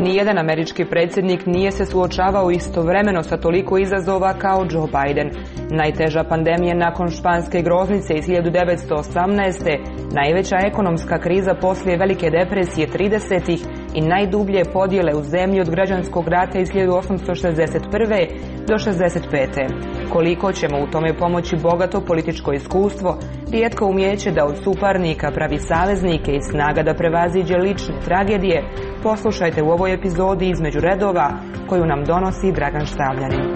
Nijedan američki predsjednik nije se suočavao istovremeno sa toliko izazova kao Joe Biden. Najteža pandemija nakon španske groznice iz 1918. Najveća ekonomska kriza poslije Velike depresije 30-ih i najdublje podjele u zemlji od građanskog rata iz 1861. do 65. Koliko ćemo u tome pomoći bogato političko iskustvo, rijetko umijeće da od suparnika pravi saveznike i snaga da prevaziđe lične tragedije, poslušajte u ovoj epizodi Između redova koju nam donosi Dragan Štavljanin.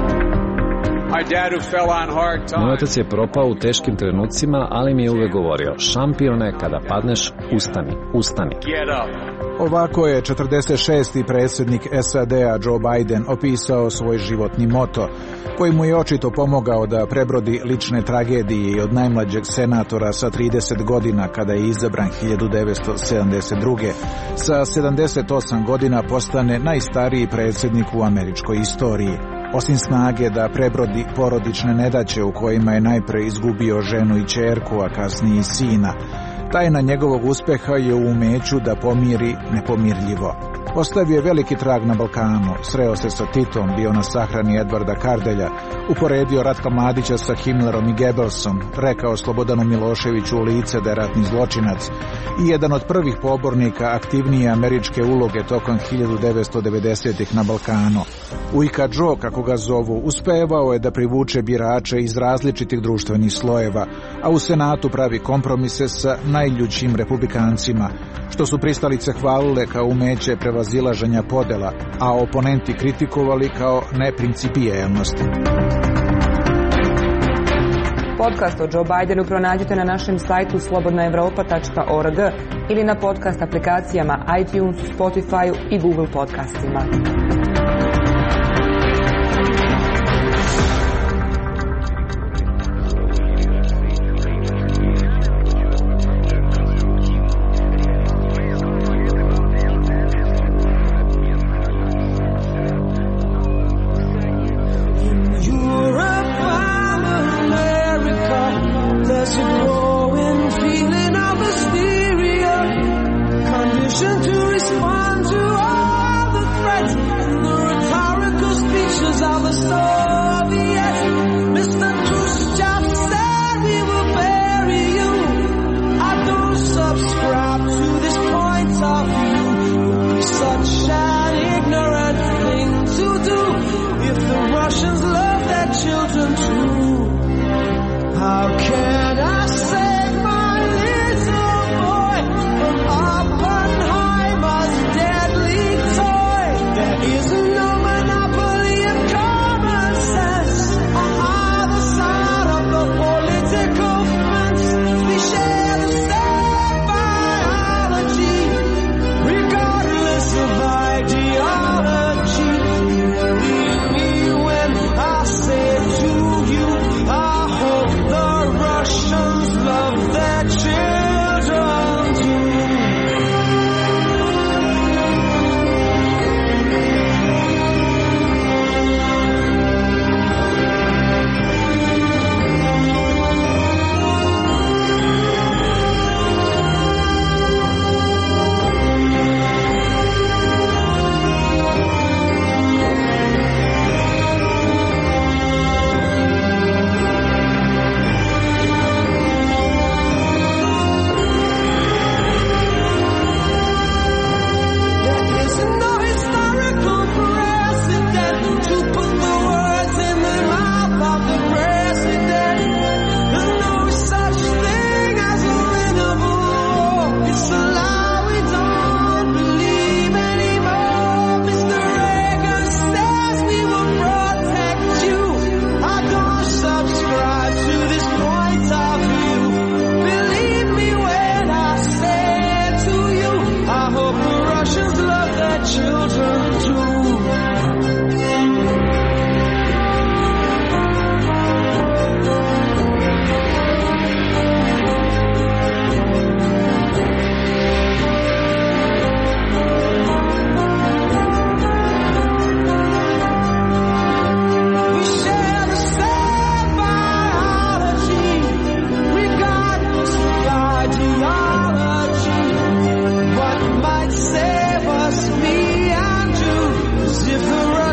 Moj otac je propao u teškim trenucima, ali mi je uvek govorio: šampione, kada padneš, ustani, ustani. Ovako je 46. predsjednik SAD-a Joe Biden opisao svoj životni moto, koji mu je očito pomogao da prebrodi lične tragedije i od najmlađeg senatora sa 30 godina kada je izabran 1972. sa 78 godina postane najstariji predsjednik u američkoj istoriji. Osim snage da prebrodi porodične nedaće u kojima je najpre izgubio ženu i ćerku, a kasnije i sina, tajna njegovog uspeha je u umeću da pomiri nepomirljivo. Ostavio je veliki trag na Balkanu, sreo se sa Titom, bio na sahrani Edvarda Kardelja, uporedio Ratka Mladića sa Himmlerom i Goebbelsom, rekao Slobodanu Miloševiću u lice da je ratni zločinac i jedan od prvih pobornika aktivnije američke uloge tokom 1990-ih na Balkanu. Ujka Joe, kako ga zovu, uspevao je da privuče birače iz različitih društvenih slojeva, a u Senatu pravi kompromise sa najljućim republikancima, što su pristalice hvalile kao umeće prevazilaženja podela, a oponenti kritikovali kao neprincipijelnost. Podcast o Joe Bidenu pronađite na našem sajtu slobodnaevropa.org ili na podcast aplikacijama iTunes, Spotify i Google podcastima. Death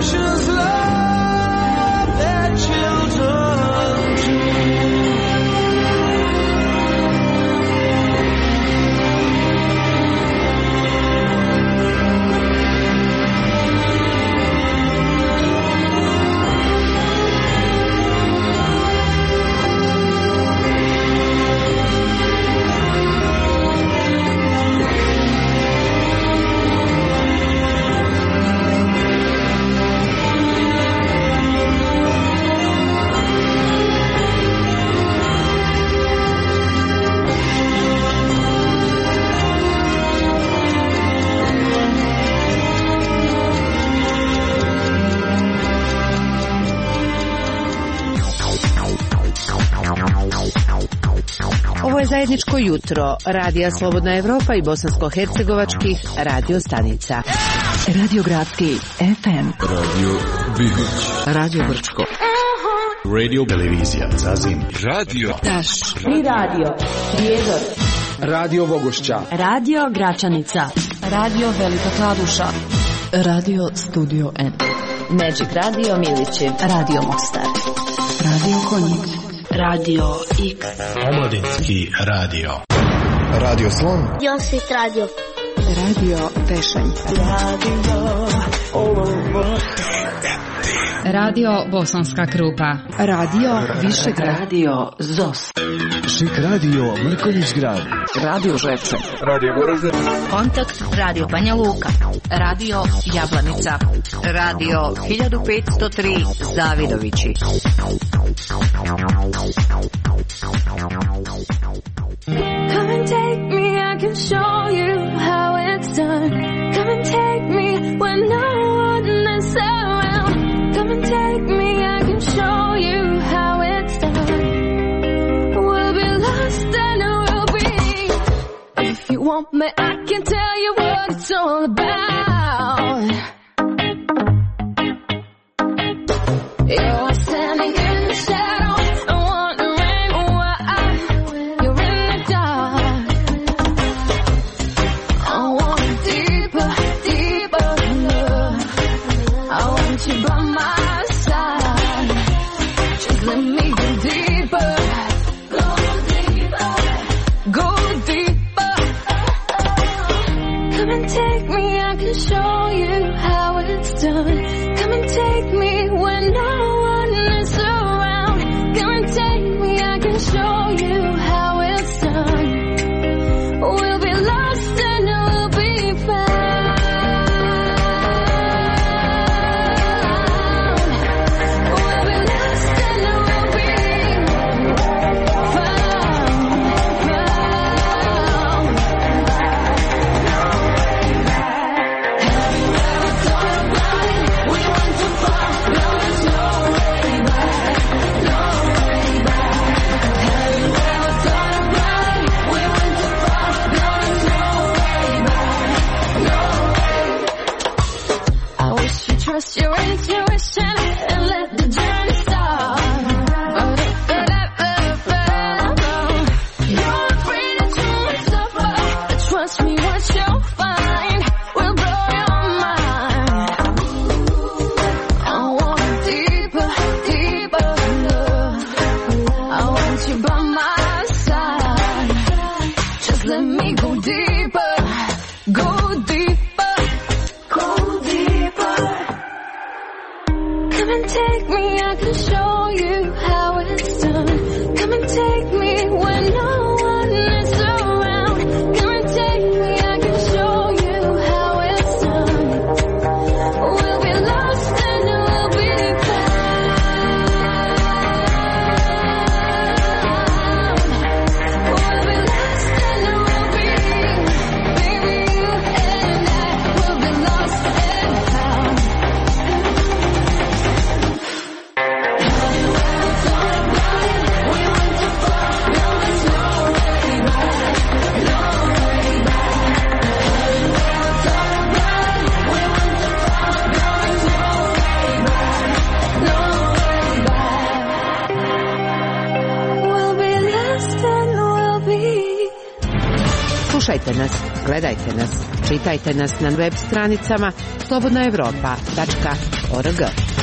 oceans love their children too. Ovo je zajedničko jutro Radija Slobodna Evropa i bosansko-hercegovačkih radio stanica. Radio Gradski FM, Radio Bihać, Radio Brčko, Radio Televizija Zazim, Radio Taš i Radio Prijedor, Radio Vogošća, Radio Gračanica, Radio Velika Kladuša, Radio Studio N, Magic Radio Milići, Radio Mostar, Radio Konjic, Radio X, Omladinski radio, Radio Slon, Josip Radio, Radio Tešanj, Radio Bosanska Krupa, Radio Višegrad, Radio ZOS, Šik Radio Mrkonjić-Grad, Radio Žepče, Radio Goražde, Kontakt Radio Banja Luka, Radio Jablanica, Radio 1503 Zavidovići. Come and take me, I can show you how it's done. Come and take me when no one is around. Come and take me, I can show you how it's done. We'll be lost and we'll be. If you want me, I can tell you what it's all about. You're standing in the shadow and wondering why you're in the dark. I want deeper, deeper love. I want you by my side. Just let me go deeper, go deeper, go deeper. Come and take me, I can show you how it's done. Come and take me when no one is around. Come and take me, I can show you how it's done. We'll be lost and we'll be found. We'll be lost and we'll be trust your intuition and let the journey start. You're free to choose up, but trust me, what you'll find will blow your mind. I want deeper, deeper love. I want you by my side. Just let me go deeper, go deeper, go deeper. Come and take me, I can show you how it's done. Come and take me when no one is around. Come and take me, I can show you how it's done. We'll be lost and we'll be found. We'll be lost and we'll be, baby, you and I will be lost and found. Slušajte nas, gledajte nas, Čitajte nas na web stranicama slobodnaevropa.org.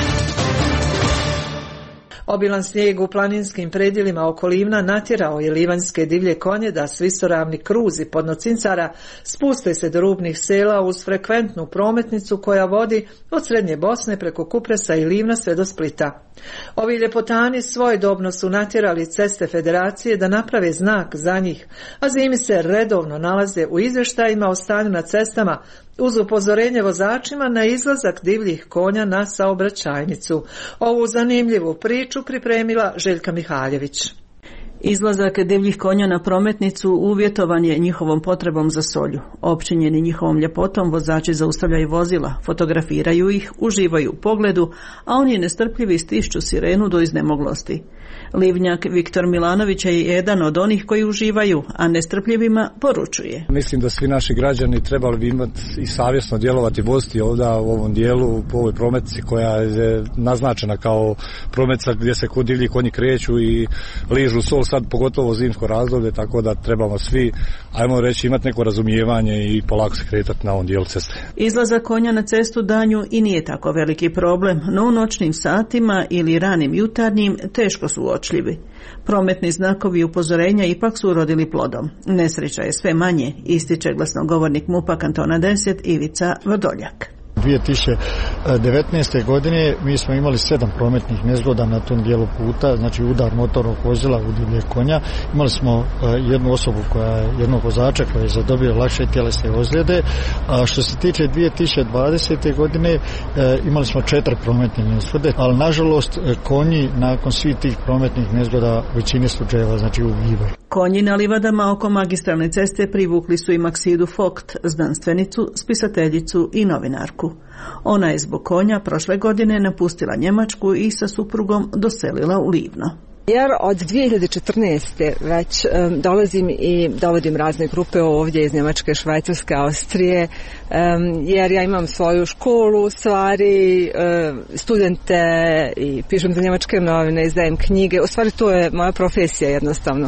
Obilan snijeg u planinskim predjelima oko Livna natjerao je livanjske divlje konje da s visoravni kruzi podnocincara spuste se do rubnih sela uz frekventnu prometnicu koja vodi od Srednje Bosne preko Kupresa i Livna sve do Splita. Ovi ljepotani svojedobno su natjerali Ceste Federacije da naprave znak za njih, a zimi se redovno nalaze u izvještajima o stanju na cestama uz upozorenje vozačima na izlazak divljih konja na saobraćajnicu. Ovu zanimljivu priču pripremila Željka Mihaljević. Izlazak divljih konja na prometnicu uvjetovan je njihovom potrebom za solju. Općinjeni njihovom ljepotom, vozači zaustavljaju vozila, fotografiraju ih, uživaju u pogledu, a oni nestrpljivi stišću sirenu do iznemoglosti. Livnjak Viktor Milanović je jedan od onih koji uživaju, a nestrpljivima poručuje. Mislim da svi naši građani trebali bi imati i savjesno djelovati, voziti ovdje u ovom dijelu, po ovoj prometnici koja je naznačena kao prometnica gdje se divlji konji kreću i ližu sol, sad pogotovo zimsko razdoblje, tako da trebamo svi, ajmo reći, imati neko razumijevanje i polako se kretati na ovom dijelu ceste. Izlazak konja na cestu danju i nije tako veliki problem, no u noćnim satima ili ranim jutarnjim teško su uočljivi. Prometni znakovi i upozorenja ipak su urodili plodom. Nesreća je sve manje, ističe glasnogovornik MUP-a kantona 10 Ivica Vrdoljak. 2019. godine mi smo imali 7 prometnih nezgoda na tom dijelu puta, znači udar motornog vozila u divlje konja. Imali smo jednu osobu, jednog vozača koji je zadobio lakše tjelesne ozljede. A što se tiče 2020. godine imali smo 4 prometne nezgode, ali nažalost konji nakon svih tih prometnih nezgoda u većini slučajeva znači ugibaju. Konji na livadama oko magistralne ceste privukli su i Maksidu Vogt, znanstvenicu, spisateljicu i novinarku. Ona je zbog konja prošle godine napustila Njemačku i sa suprugom doselila u Livno. Jer od 2014. već dolazim i dovodim razne grupe ovdje iz Njemačke, Švajcarske, Austrije, jer ja imam svoju školu, stvari, studente i pišem za njemačke novine, izdajem knjige, u stvari to je moja profesija jednostavno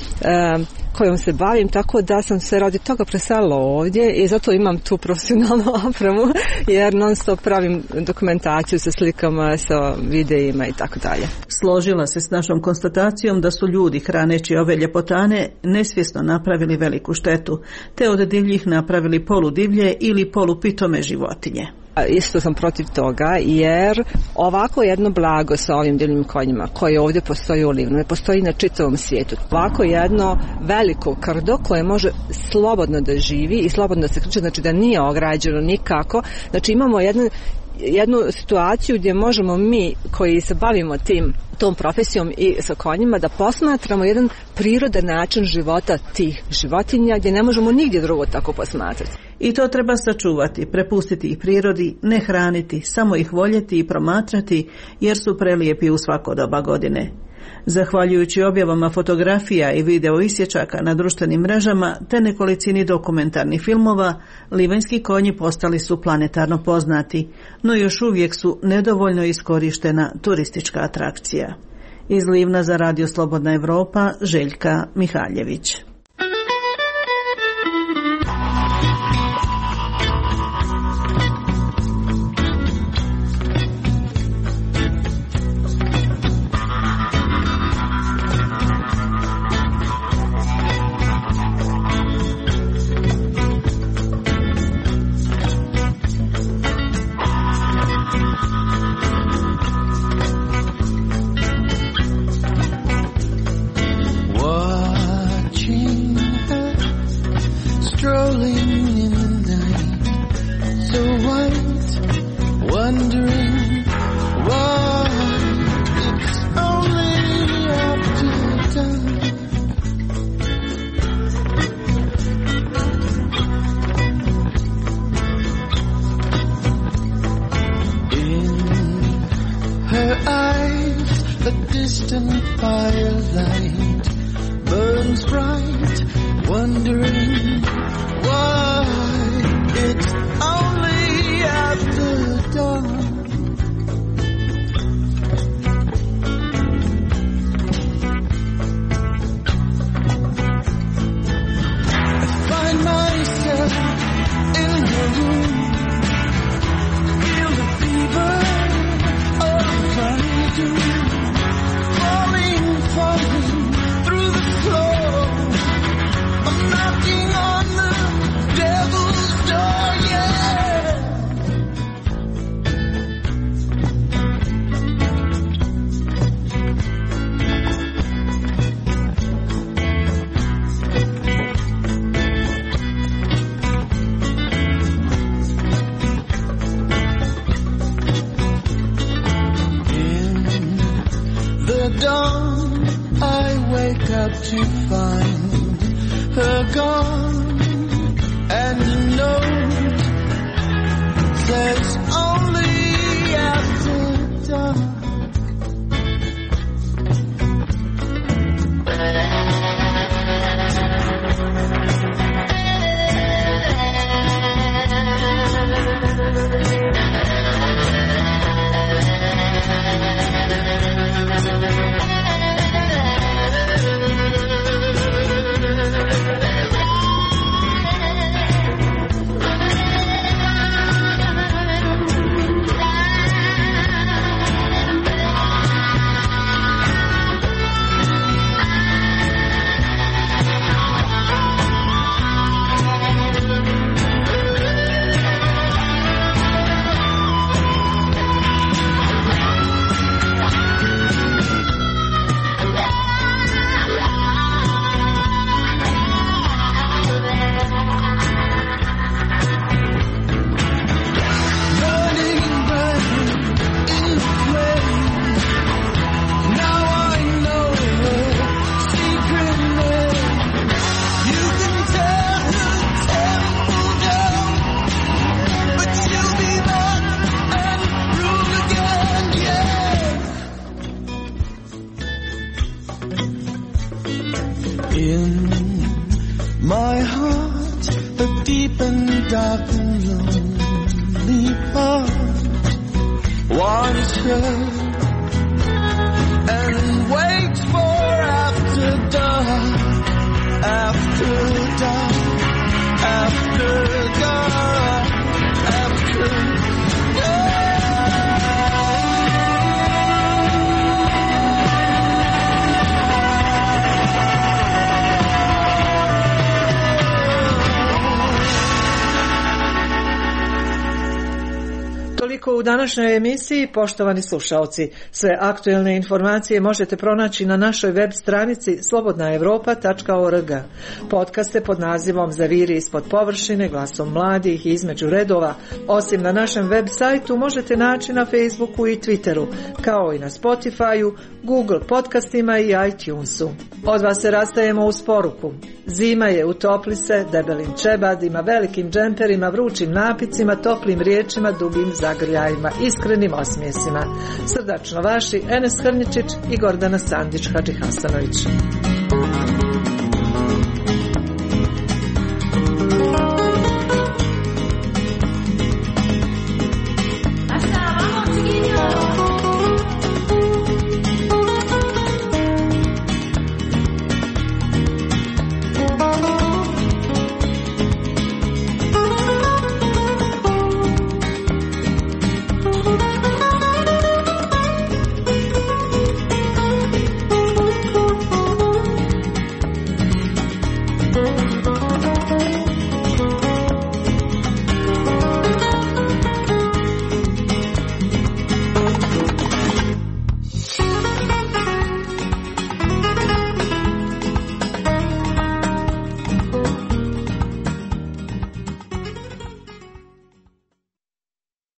kojom se bavim, tako da sam se radi toga preselila ovdje i zato imam tu profesionalnu opremu, jer non stop pravim dokumentaciju sa slikama, sa videima i tako dalje. Složila se s našom konstatacijom da su ljudi hraneći ove ljepotane nesvjesno napravili veliku štetu, te od divljih napravili poludivlje ili polupitome životinje. Isto sam protiv toga, jer ovako jedno blago sa ovim divljim konjima koje ovdje postoji u Livnu, ne postoji na čitavom svijetu. Ovako jedno veliko krdo koje može slobodno da živi i slobodno da se kreće, znači da nije ograđeno nikako. Znači imamo jednu situaciju gdje možemo mi koji se bavimo tom profesijom i sa konjima da posmatramo jedan prirodan način života tih životinja gdje ne možemo nigdje drugo tako posmatrati. I to treba sačuvati, prepustiti ih prirodi, ne hraniti, samo ih voljeti i promatrati jer su prelijepi u svako doba godine. Zahvaljujući objavama fotografija i video isječaka na društvenim mrežama te nekolicini dokumentarnih filmova, livanjski konji postali su planetarno poznati, no još uvijek su nedovoljno iskorištena turistička atrakcija. Iz Livna za Radio Slobodna Evropa, Željka Mihaljević. In dawn I wake up to find her gone, and you know there's only after dark. U današnjoj emisiji, poštovani slušaoci, sve aktuelne informacije možete pronaći na našoj web stranici slobodnaevropa.org. Podcaste pod nazivom Zaviri ispod površine, glasom mladih i između redova, osim na našem web sajtu, možete naći na Facebooku i Twitteru, kao i na Spotifyu, Google podcastima i iTunesu. Od vas se rastajemo uz poruku. Zima je, utopli se, debelim čebadima, velikim džemperima, vrućim napicima, toplim riječima, dugim zagrljajima, iskrenim osmijesima. Srdačno vaši Enes Hrničić i Gordana Sandić Hadžihasanović.